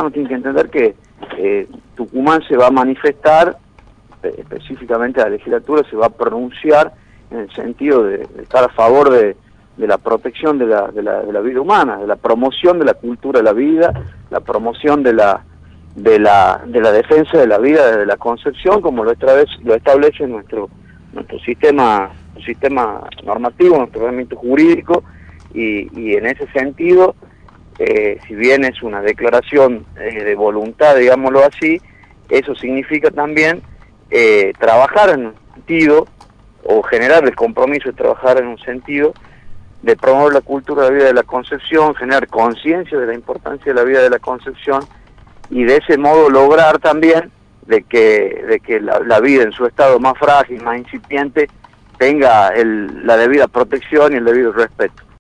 tucumanos tienen que entender que Tucumán se va a manifestar, específicamente la legislatura se va a pronunciar en el sentido de estar a favor de la protección de la vida humana, de la promoción de la cultura de la vida, la promoción de la defensa de la vida desde la concepción, como lo establece nuestro sistema normativo, nuestro ordenamiento jurídico, y en ese sentido, si bien es una declaración de voluntad, digámoslo así, eso significa también trabajar en un sentido, o generar el compromiso de trabajar en un sentido de promover la cultura de la vida de la concepción, generar conciencia de la importancia de la vida de la concepción, y de ese modo lograr también de que la vida en su estado más frágil, más incipiente, tenga la debida protección y el debido respeto.